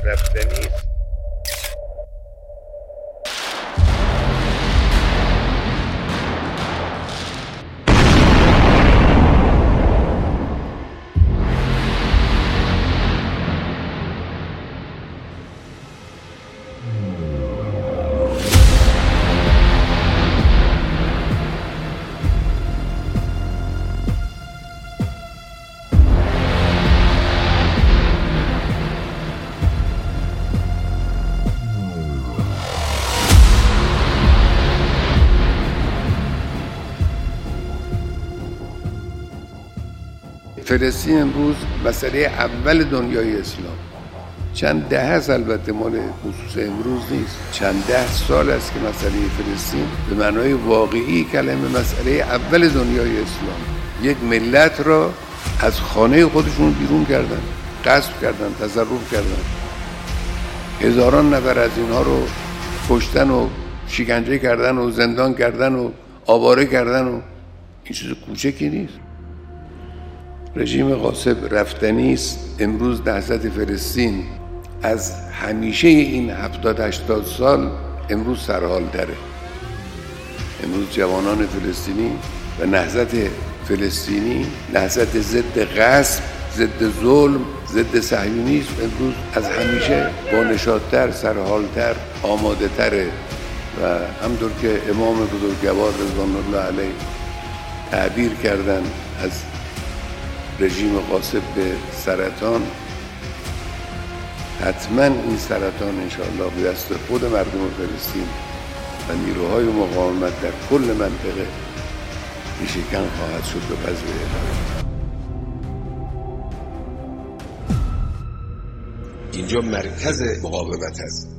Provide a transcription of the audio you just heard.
رفتنی است. فلسطین امروز مسئله اول دنیای اسلام. چند دهه است، البته مال خصوص امروز نیست، چند ده سال است که مسئله فلسطین به معنای واقعی کلمه مسئله اول دنیای اسلام. یک ملت را از خانه خودشون بیرون کردن، غصب کردن، تصرف کردن. هزاران نفر از اینها رو کشتن و شکنجه کردن و زندان کردن و آواره کردن و این چیز کوچکی نیست. رژیم غاصب رفتنی است. امروز نهضت فلسطین از همیشه این 70-80 سال امروز سرحال تره. امروز جوانان فلسطینی و نهضت فلسطینی، نهضت ضد غصب، ضد ظلم، ضد صهیونیسم، امروز از همیشه با نشاط‌تر، سرحالتر، آماده تره و همطور که امام بزرگوار رضوان الله علیه تعبیر کردن از رژیم غاصب به سرطان، حتما این سرطان انشاءالله به دست خود مردم فلسطین و نیروهای مقاومت در کل منطقه ریشه‌کن خواهد شد و پس به ادامه. اینجا مرکز مقاومت است.